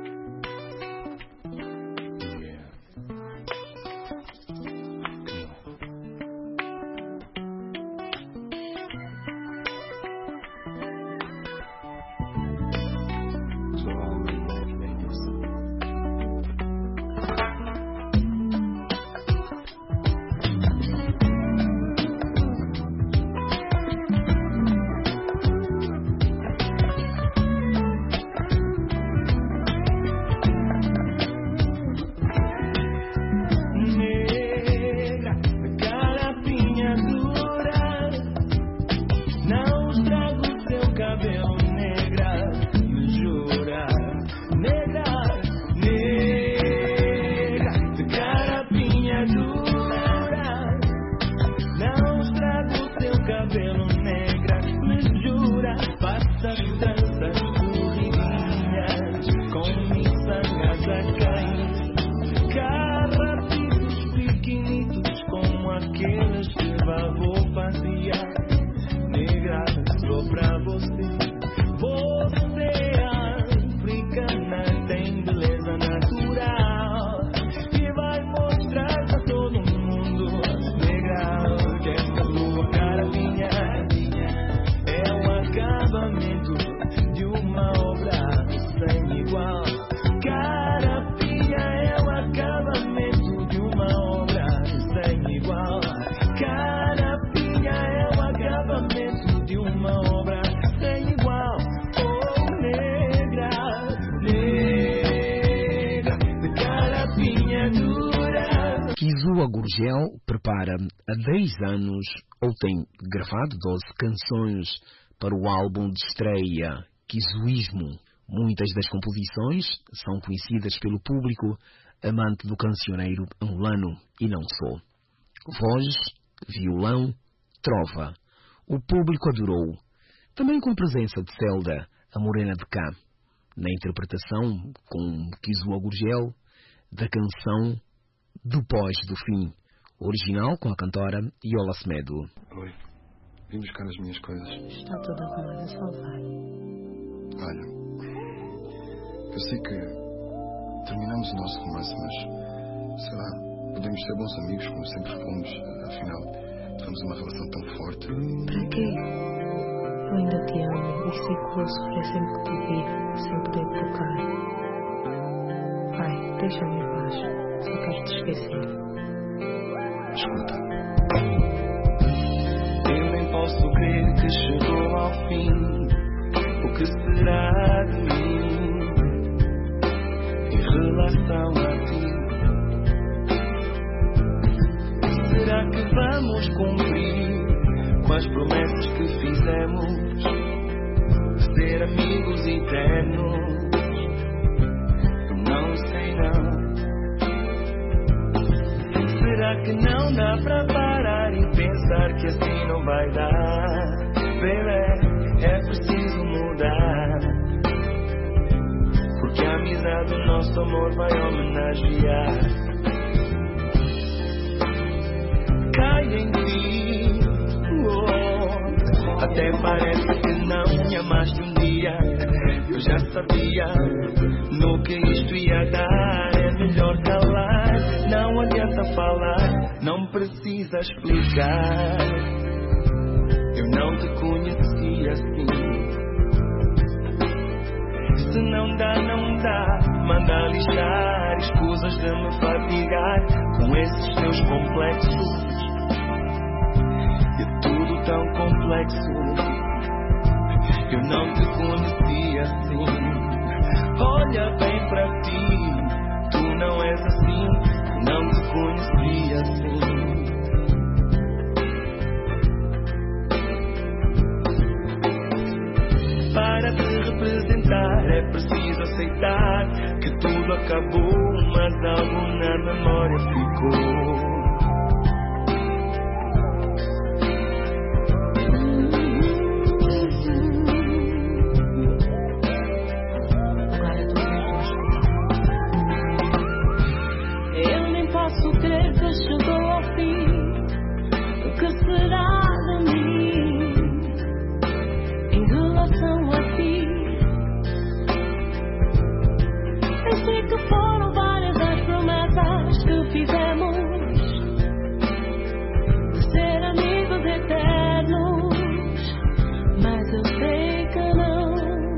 Gurgel prepara há dez anos, ou tem gravado doze canções para o álbum de estreia Kizuísmo. Muitas das composições são conhecidas pelo público amante do cancioneiro angolano, e não só. Voz, violão, trova. O público adorou. Também com a presença de Zelda, a morena de cá, na interpretação com Kizua Gurgel da canção Depois do Fim, original com a cantora Yola Semedo. Oi, vim buscar as minhas coisas. Está tudo arrumado, é só vai. Olha, eu sei que terminamos o nosso romance, mas, sei lá, podemos ser bons amigos como sempre fomos. Afinal, tivemos uma relação tão forte. Para quê? Eu ainda te amo e sei que vou sofrer sempre que te vir, sem poder tocar. Vai, deixa-me em paz. Só quero te esquecer. Escuta. Eu nem posso crer que chegou ao fim. O que será de mim em relação a ti? Será que vamos cumprir com as promessas que fizemos de ser amigos eternos? Não sei não. Será que não dá pra parar e pensar que assim não vai dar? Baby, é preciso mudar, porque a amizade do nosso nosso amor vai homenagear. Cai em ti, oh, até parece que não me amaste um dia. Eu já sabia no que isto ia dar. É melhor calar, não adianta falar, não precisa explicar. Eu não te conheci assim. Se não dá, não dá, manda lixar. Escusas de me fatigar com esses teus complexos. É tudo tão complexo. Eu não te conhecia assim. Olha bem pra ti, tu não és assim. Não te conhecia assim. Para te representar é preciso aceitar que tudo acabou, mas algo na memória ficou. Eu nem posso crer que chegou ao fim. O que será de mim em relação a ti? Eu sei que foram várias as promessas que fizemos de ser amigos eternos, mas eu sei que não.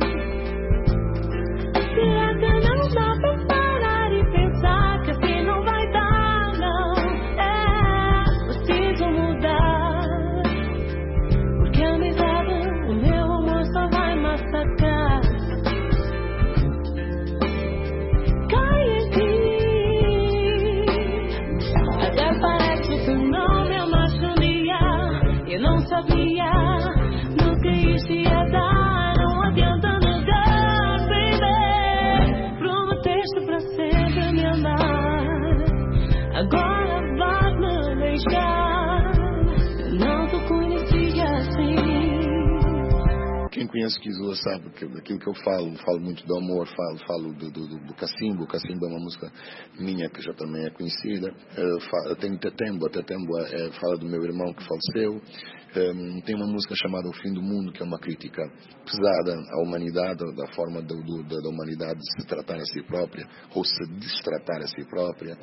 Será que não dá pra parar e pensar que assim não vai dar, não? É preciso mudar, porque a amizade, o meu amor só vai massacrar. Cai em ti, até parece que não me amaste um dia. Eu não sabia no que isto ia dar. Não adianta negar, baby. Prometeste para sempre me amar. Agora vais me deixar. Eu não te conhecia assim. Quem conhece Kizua sabe que daquilo que eu falo, falo muito do amor, falo, falo do, do, do Cacimbo. O Cacimbo é uma música minha que já também é conhecida. Eu, falo, eu tenho Tetembo, a Tetembo é, fala do meu irmão que faleceu. Um, tem uma música chamada O Fim do Mundo, que é uma crítica pesada à humanidade, da forma do, do, da humanidade se tratar a si própria, ou se destratar a si própria.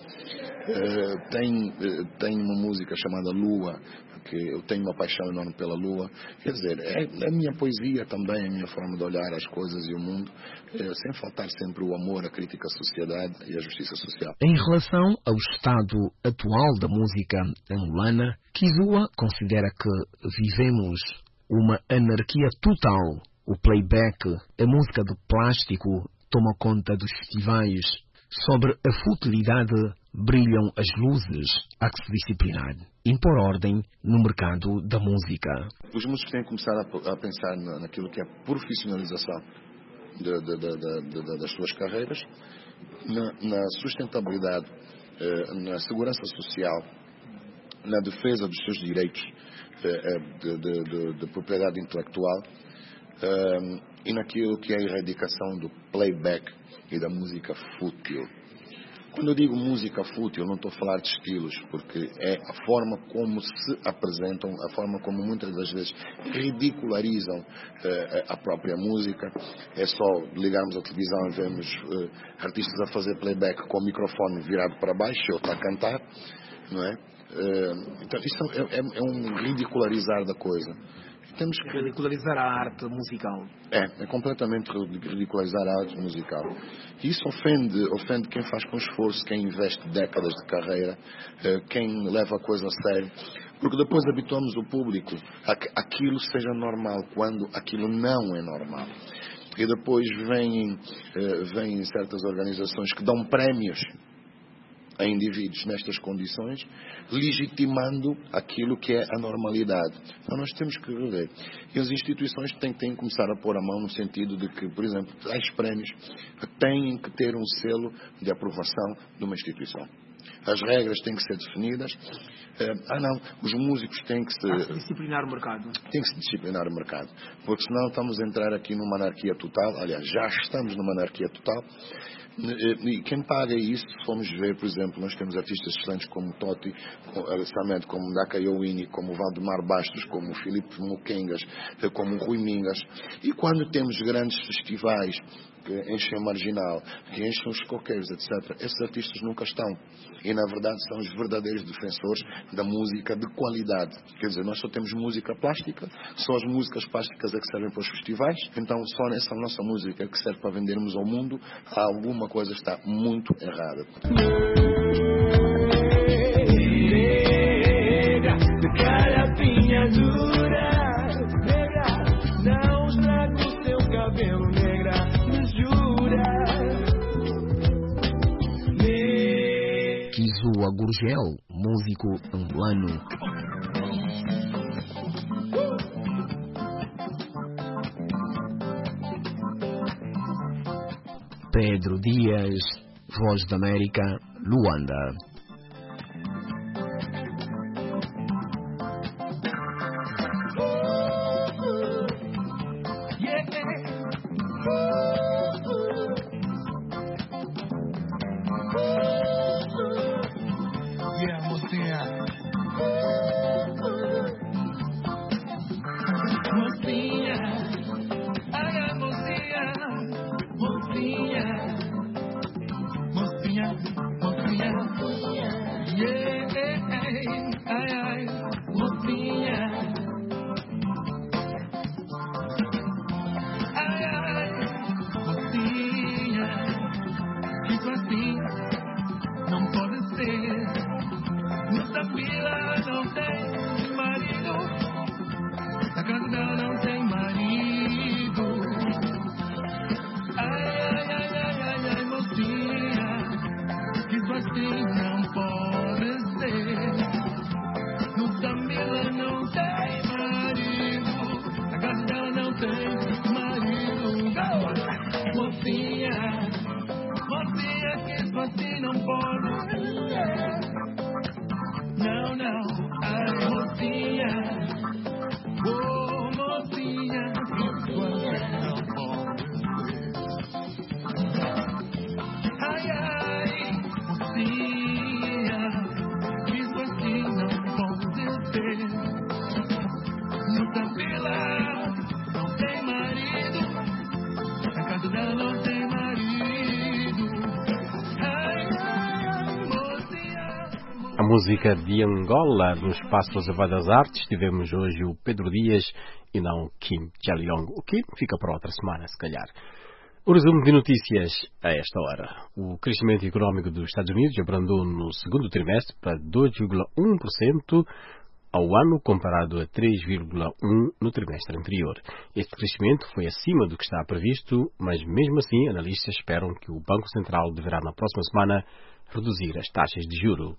Uh, tem, uh, tem uma música chamada Lua, que eu tenho uma paixão enorme pela Lua. Quer dizer, é, é a minha poesia também, a minha forma de olhar as coisas e o mundo, é, sem faltar sempre o amor, a crítica à sociedade e a justiça social. Em relação ao estado atual da música angolana, Kizua considera que vivemos uma anarquia total. O playback, a música de plástico, toma conta dos festivais. Sobre a futilidade brilham as luzes. Há que se disciplinar, impor ordem no mercado da música. Os músicos têm que começar a, a pensar na, naquilo que é a profissionalização de, de, de, de, de, das suas carreiras, na, na sustentabilidade, eh, na segurança social, na defesa dos seus direitos eh, de, de, de, de propriedade intelectual eh, e naquilo que é a erradicação do playback e da música fútil. Quando eu digo música fútil, não estou a falar de estilos, porque é a forma como se apresentam, a forma como muitas das vezes ridicularizam eh, a própria música. É só ligarmos a televisão e vemos eh, artistas a fazer playback com o microfone virado para baixo e outro a cantar, não é? Eh, então isso é, é, é um ridicularizar da coisa. Temos que ridicularizar a arte musical. É, é completamente ridicularizar a arte musical. E isso ofende, ofende quem faz com esforço, quem investe décadas de carreira, quem leva a coisa a sério. Porque depois habituamos o público a que aquilo seja normal, quando aquilo não é normal. E depois vêm, vêm certas organizações que dão prémios a indivíduos nestas condições, legitimando aquilo que é a normalidade. Então nós temos que rever. E as instituições têm, têm que começar a pôr a mão no sentido de que, por exemplo, tais prémios têm que ter um selo de aprovação de uma instituição. as regras têm que ser definidas. Ah não, os músicos têm que se... Há que disciplinar o mercado. Tem que se disciplinar o mercado, porque senão estamos a entrar aqui numa anarquia total. Aliás, já estamos numa anarquia total. E quem paga isso, se formos ver, por exemplo, nós temos artistas excelentes como Totti, Samed, como Daka Yowini, como Valdemar Bastos, como Filipe Muquengas, como Rui Mingas. E quando temos grandes festivais que enchem a Marginal, que enchem os coqueiros, etcétera, esses artistas nunca estão. E, na verdade, são os verdadeiros defensores da música de qualidade. Quer dizer, nós só temos música plástica, só as músicas plásticas é que servem para os festivais, então só nessa nossa música que serve para vendermos ao mundo, alguma coisa está muito errada. Negra, de carapinha dura, negra, não estraga o seu cabelo, negra, me jura. Kizua Gurgel, músico angolano. Pedro Dias, Voz da América, Luanda. Música de Angola, no Espaço Reserva das Artes, tivemos hoje o Pedro Dias e não Kim Jaliong. O Kim fica para outra semana, se calhar. O resumo de notícias a esta hora. O crescimento económico dos Estados Unidos abrandou no segundo trimestre para dois vírgula um por cento ao ano, comparado a três vírgula um por cento no trimestre anterior. Este crescimento foi acima do que está previsto, mas mesmo assim, analistas esperam que o Banco Central deverá na próxima semana reduzir as taxas de juros.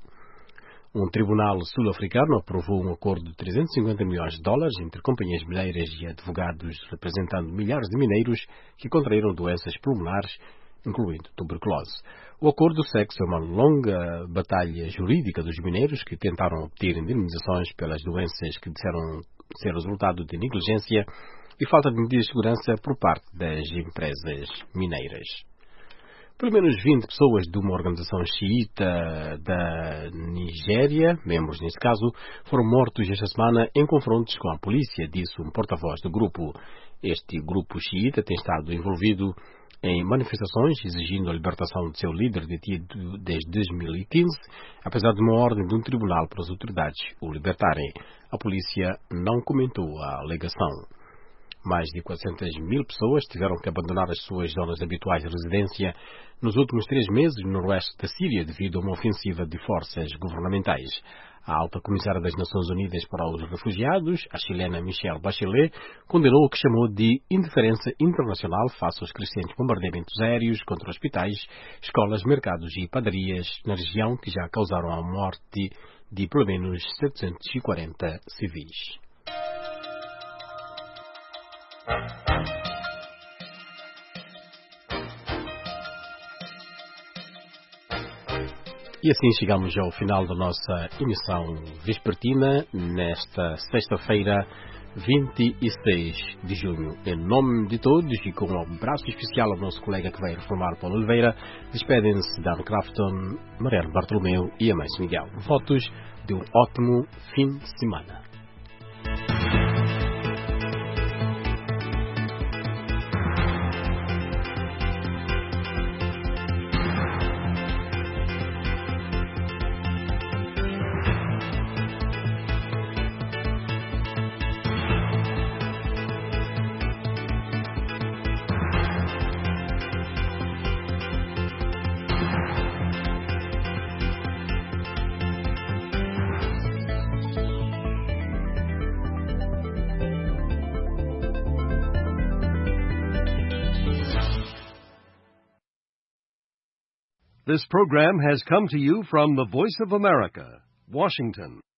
Um tribunal sul-africano aprovou um acordo de trezentos e cinquenta milhões de dólares entre companhias mineiras e advogados representando milhares de mineiros que contraíram doenças pulmonares, incluindo tuberculose. O acordo segue-se a uma longa batalha jurídica dos mineiros que tentaram obter indemnizações pelas doenças que disseram ser resultado de negligência e falta de medidas de segurança por parte das empresas mineiras. Pelo menos vinte pessoas de uma organização xiita da Nigéria, membros neste caso, foram mortos esta semana em confrontos com a polícia, disse um porta-voz do grupo. Este grupo xiita tem estado envolvido em manifestações exigindo a libertação de seu líder detido desde dois mil e quinze, apesar de uma ordem de um tribunal para as autoridades o libertarem. A polícia não comentou a alegação. Mais de quatrocentas mil pessoas tiveram que abandonar as suas zonas habituais de residência nos últimos três meses no noroeste da Síria devido a uma ofensiva de forças governamentais. A alta comissária das Nações Unidas para os Refugiados, a chilena Michelle Bachelet, condenou o que chamou de indiferença internacional face aos crescentes bombardeamentos aéreos contra hospitais, escolas, mercados e padarias na região que já causaram a morte de pelo menos setecentos e quarenta civis. E assim chegamos ao final da nossa emissão vespertina, nesta sexta-feira, vinte e seis de junho. Em nome de todos e com um abraço especial ao nosso colega que vai reformar, Paulo Oliveira, despedem-se Dan Crafton, Mariano Bartolomeu e Amâncio Miguel. Votos de um ótimo fim de semana. This program has come to you from the Voice of America, Washington.